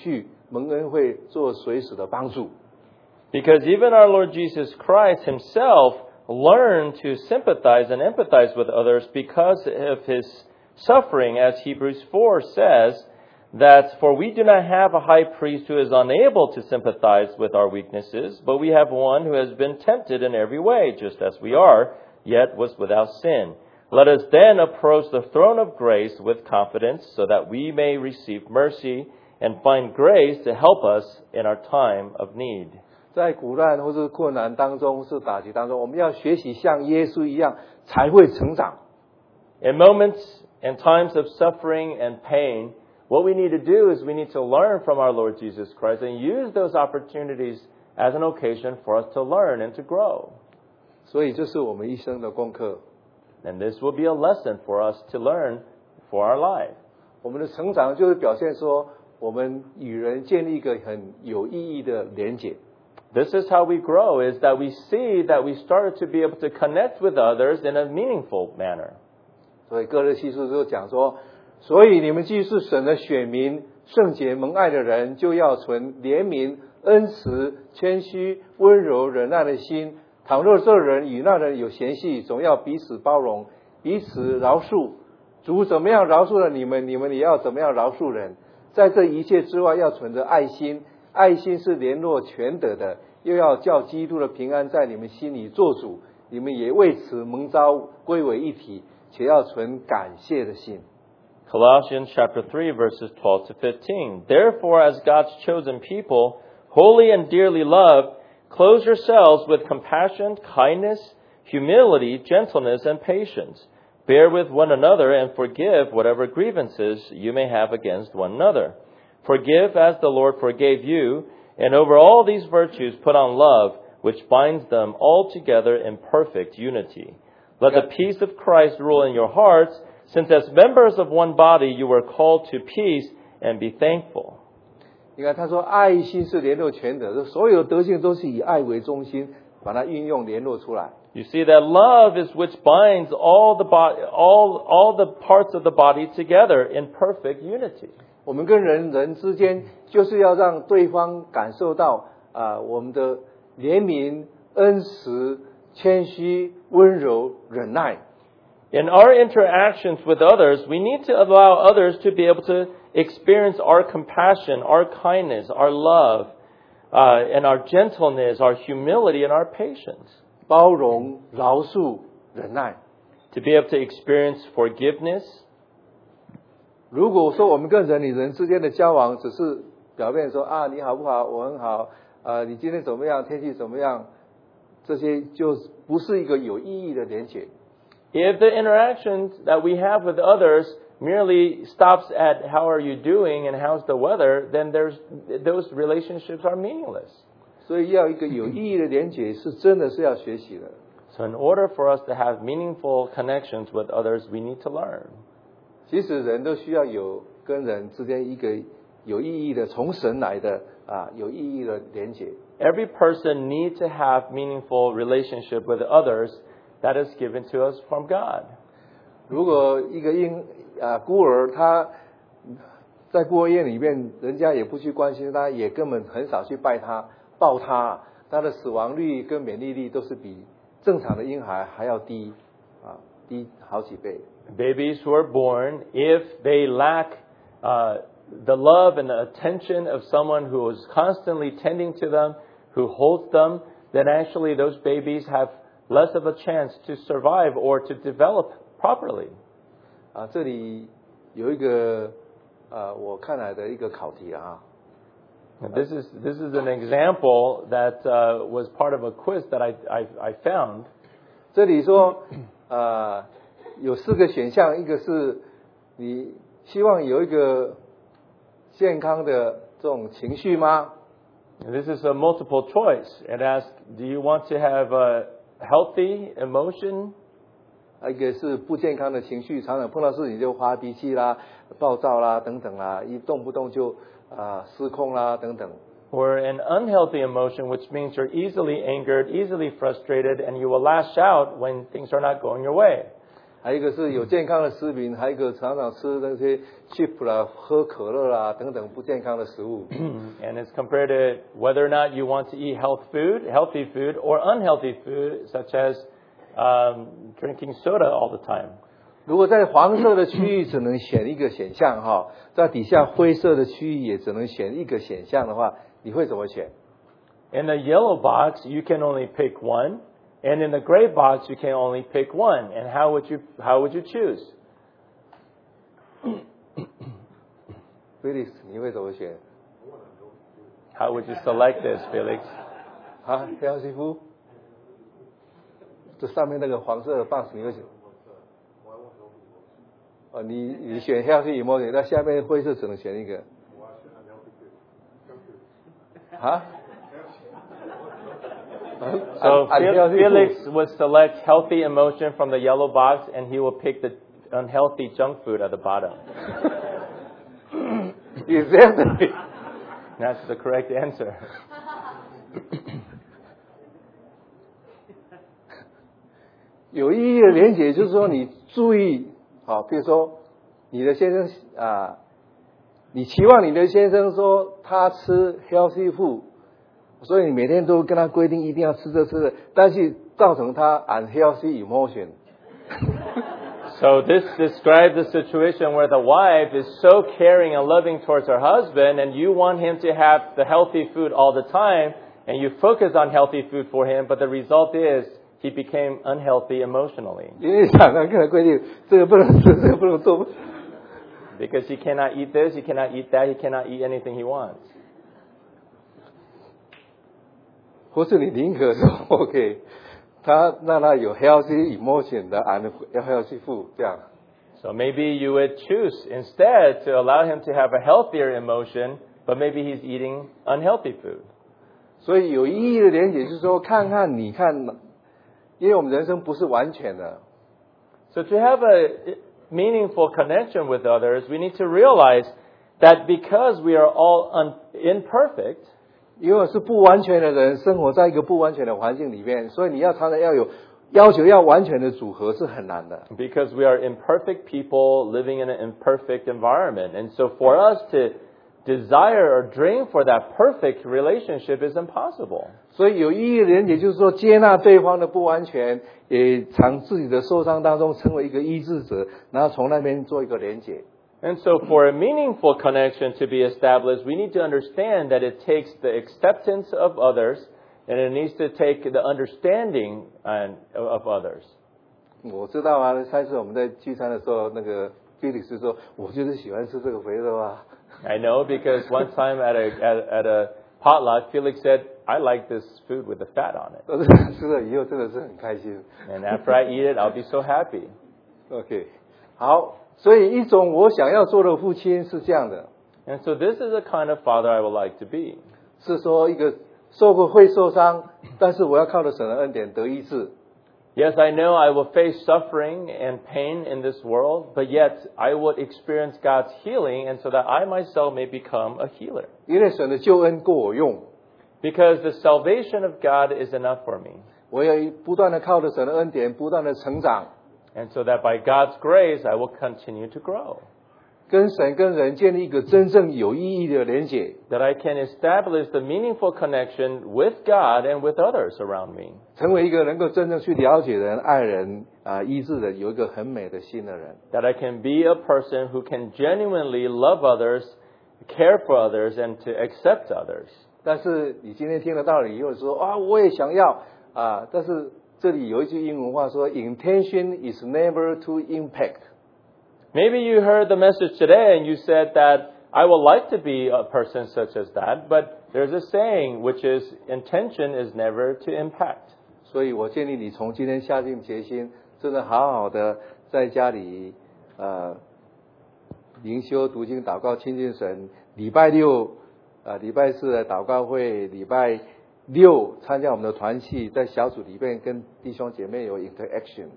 蒙恩会做随时的帮助。 Because even our Lord Jesus Christ himself learned to sympathize and empathize with others because of his suffering, as Hebrews four says, that for we do not have a high priest who is unable to sympathize with our weaknesses, but we have one who has been tempted in every way, just as we are, yet was without sin. Let us then approach the throne of grace with confidence, so that we may receive mercy and find grace to help us in our time of need. 在苦难或是困难当中，是打击当中，我们要学习像耶稣一样，才会成长。 In moments and times of suffering and pain, what we need to do is we need to learn from our Lord Jesus Christ and use those opportunities as an occasion for us to learn and to grow. 所以这是我们一生的功课。 And this will be a lesson for us to learn for our life. 我们的成长就是表现说，我们与人建立一个很有意义的连结。 This is how we grow, is that we see that we started to be able to connect with others in a meaningful manner. 所以哥勒西书就讲说，所以你们既是神的选民，圣洁蒙爱的人，就要存怜悯、恩慈、谦虚、温柔、忍耐的心。倘若这人与那人有嫌隙，总要彼此包容，彼此饶恕。主怎么样饶恕了你们，你们也要怎么样饶恕人。在这一切之外，要存着爱心。爱心是联络全德的，又要叫基督的平安在你们心里做主。你们也为此蒙召归为一体，且要存感谢的心。 Colossians chapter three, verses twelve to fifteen. Therefore, as God's chosen people, holy and dearly loved, clothe yourselves with compassion, kindness, humility, gentleness, and patience. Bear with one another and forgive whatever grievances you may have against one another. Forgive as the Lord forgave you, and over all these virtues put on love, which binds them all together in perfect unity. Let the peace of Christ rule in your hearts, since as members of one body you were called to peace, and be thankful. 你看他说爱心是联络全德，所有的德性都是以爱为中心，把它运用联络出来。 You see that love is which binds all the body, all all the parts of the body together in perfect unity. 我们跟人人之间，就是要让对方感受到啊、呃，我们的怜悯、恩慈、谦虚、温柔、忍耐。 In our interactions with others, we need to allow others to be able to experience our compassion, our kindness, our love, uh, and our gentleness, our humility, and our patience. 包容、饶恕、忍耐。 To be able to experience forgiveness. 如果说我们跟人与人之间的交往只是表面说啊你好不好，我很好，呃你今天怎么样，天气怎么样，这些就不是一个有意义的连结。 If the interactions that we have with others merely stops at how are you doing and how's the weather, then there's those relationships are meaningless. 所以要一个有意义的连结，是真的是要学习的。 So in order for us to have meaningful connections with others, we need to learn. 其实人都需要有跟人之间一个有意义的从神来的啊有意义的连结。 Every person needs to have meaningful relationship with others that is given to us from God. 如果一个婴啊孤儿他在孤儿院里面，人家也不去关心他，也根本很少去拜他抱他，他的死亡率跟免疫力都是比正常的婴孩还要低啊低好几倍。 Babies who are born, if they lack uh, the love and the attention of someone who is constantly tending to them, who holds them, then actually those babies have less of a chance to survive or to develop properly. 啊，这里有一个呃我看来的一个考题啊。 This is this is an example that uh, was part of a quiz that I I, I found. 这里说呃有四个选项，一个是你希望有一个健康的这种情绪吗？ This is a multiple choice. It asks, do you want to have a healthy emotion? 一个是不健康的情绪，常常碰到事情就发脾气啦、暴躁啦等等啦，一动不动就啊、呃、失控啦等等。 Or an unhealthy emotion, which means you're easily angered, easily frustrated, and you will lash out when things are not going your way. 还有一个是有健康的食品，还有一个常常吃那些 chip 啦、喝可乐啦等等不健康的食物。 And it's compared to whether or not you want to eat health food, healthy food, or unhealthy food, such as um, drinking soda all the time. 如果在黄色的区域只能选一个选项哈，在底下灰色的区域也只能选一个选项的话，你会怎么选？ In the yellow box, you can only pick one, and in the gray box, you can only pick one. And how would you how would you choose? Felix， 你会怎么选？ How would you select this, Felix? 啊，healthy food， 这上面那个黄色的 box 你会选？哦，你你选 healthy emotion， 那下面灰色只能选一个。啊？ So Felix would select healthy emotion from the yellow box, and he will pick the unhealthy junk food at the bottom. Exactly. That's the correct answer. 有意义的连结就是说，你注意，好，比如说你的先生啊，你期望你的先生说他吃 healthy food。所以你每天都跟他规定一定要吃这吃的，但是造成他 unhealthy emotion。 So this describes the situation where the wife is so caring and loving towards her husband, and you want him to have the healthy food all the time, and you focus on healthy food for him, but the result is he became unhealthy emotionally. 因为常常跟他规定这个不能吃，这个不能做。 Because he cannot eat this, he cannot eat that, he cannot eat anything he wants. 或是你宁可说 OK， 他让他有 healthy emotion 的 unhealthy food 这样。 So maybe you would choose instead to allow him to have a healthier emotion, but maybe he's eating unhealthy food. 所以有意义的连结就是说，看看你看，因为我们人生不是完全的。 So to have a meaningful connection with others, we need to realize that because we are all un- imperfect, 因为是不完全的人，生活在一个不完全的环境里面，所以你要常常要有要求要完全的组合是很难的。 because we are imperfect people living in an imperfect environment. And so for us to desire or dream for that perfect relationship is impossible. 所以有意义的连结就是说，接纳对方的不完全，也从自己的受伤当中成为一个医治者，然后从那边做一个连结。 And so for a meaningful connection to be established, we need to understand that it takes the acceptance of others, and it needs to take the understanding and, of others. 我知道啊，上次我们在聚餐的时候，那个菲利斯说，我就是喜欢吃这个肥肉啊。 I know because one time at a at, at a potluck, Felix said, "I like this food with the fat on it." 但是吃了以后真的是很开心。 And after I eat it, I'll be so happy. OK， 好，所以一种我想要做的父亲是这样的， And so this is the kind of father I would like to be. 是说一个受过会受伤，但是我要靠着神的恩典得医治。 Yes, I know I will face suffering and pain in this world, but yet I would experience God's healing, and so that I myself may become a healer. 因为神的救恩够我用， Because the salvation of God is enough for me. 我要不断的靠着神的恩典，不断的成长， And so that by God's grace, I will continue to grow. 跟神跟人建立一个真正有意义的连结， That I can establish the meaningful connection with God and with others around me. 成为一个能够真正去了解人、爱人啊、医治人，有一个很美的心的人。 That I can be a person who can genuinely love others, care for others, and to accept others. 但是你今天听了道理以后说啊，我也想要啊，但是这里有一句英文话说 ，intention is never to impact。 Maybe you heard the message today and you said that I would like to be a person such as that, but there's a saying which is intention is never to impact. 所以我建议你从今天下定决心，真的好好的在家里呃灵修、读经、祷告、亲近神。礼拜六啊，礼拜四的祷告会，礼拜六参加我们的团契，在小组里面跟弟兄姐妹有 interaction。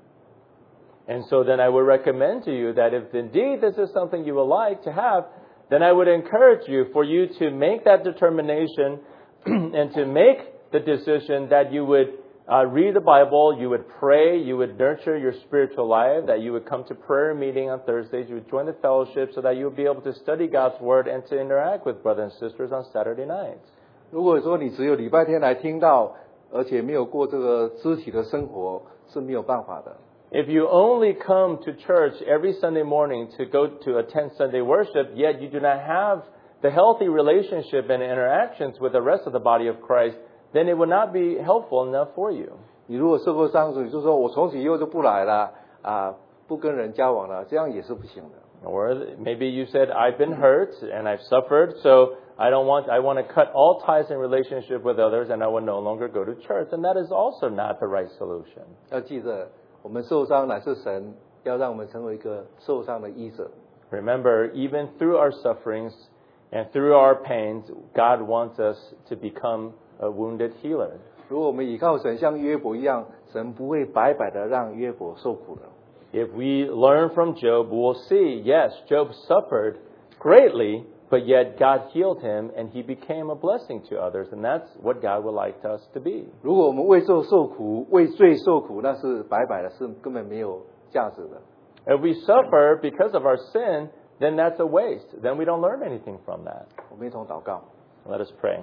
And so then I would recommend to you that if indeed this is something you would like to have, then I would encourage you for you to make that determination and to make the decision that you would uh, read the Bible, you would pray, you would nurture your spiritual life, that you would come to prayer meeting on Thursdays, you would join the fellowship so that you would be able to study God's Word and to interact with brothers and sisters on Saturday nights. 如果说你只有礼拜天来听到，而且没有过这个肢体的生活，是没有办法的。 If you only come to church every Sunday morning to go to attend Sunday worship, yet you do not have the healthy relationship and interactions with the rest of the body of Christ, then it would not be helpful enough for you. 你如果受过伤，你就说我从此以后就不来了啊，不跟人交往了，这样也是不行的。 Or maybe you said, I've been hurt and I've suffered, so I don't want, I want to cut all ties in relationship with others and I will no longer go to church. And that is also not the right solution. 要记着，我们受伤乃是神要让我们成为一个受伤的医者。 Remember, even through our sufferings and through our pains, God wants us to become a wounded healer. 如果我们依靠神，像约伯一样，神不会白白的让约伯受苦的。 If we learn from Job, we'll see, yes, Job suffered greatly, but yet God healed him and he became a blessing to others. And that's what God would like us to be. 如果我们为受受苦，为罪受苦，那是白白的，是根本没有价值的。 If we suffer because of our sin, then that's a waste. Then we don't learn anything from that. 我们一同祷告。 Let us pray.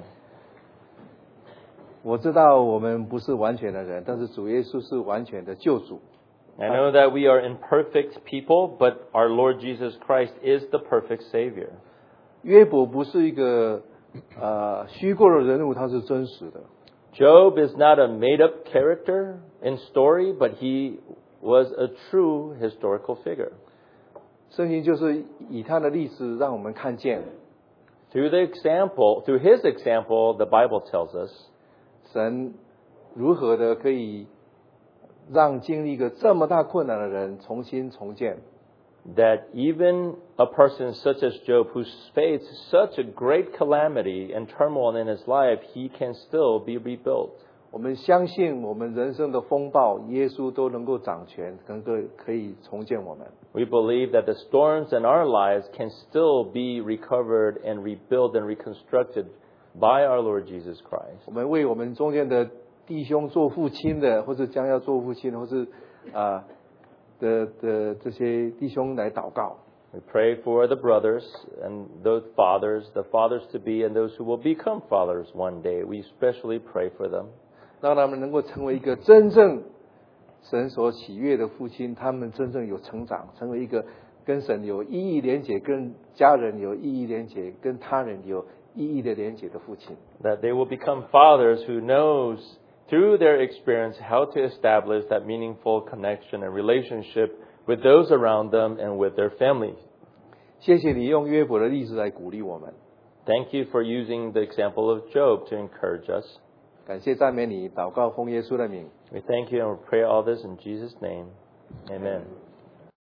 我知道我们不是完全的人，但是主耶稣是完全的救主。 I know that we are imperfect people, but our Lord Jesus Christ is the perfect Savior. 约伯不是一个呃虚构的人物，他是真实的。 Job is not a made-up character in story, but he was a true historical figure. 圣经就是以他的例子让我们看见， Through the example, through his example, the Bible tells us 神如何的可以让经历一个这么大困难的人重新重建。 that even a person such as Job, who faced such a great calamity and turmoil in his life, he can still be rebuilt. 我们相信我们人生的风暴，耶稣都能够掌权，能够可以重建我们。 We believe that the storms in our lives can still be recovered and rebuilt and reconstructed by our Lord Jesus Christ. 我们为我们中间的弟兄做父亲的，或者将要做父亲的，或是啊、的的这些弟兄来祷告。 We pray for the brothers and those fathers, the fathers to be, and those who will become fathers one day. We especially pray for them. 让他们能够成为一个真正神所喜悦的父亲，他们真正有成长，成为一个跟神有意义连结、跟家人有意义连结、跟他人有意义的连结的父亲。 That they will become fathers who knows through their experience how to establish that meaningful connection and relationship with those around them and with their families. 谢谢你用约伯的例子来鼓励我们， Thank you for using the example of Job to encourage us. 感谢赞美你，祷告奉耶稣的名。 We thank you and we pray all this in Jesus' name. Amen.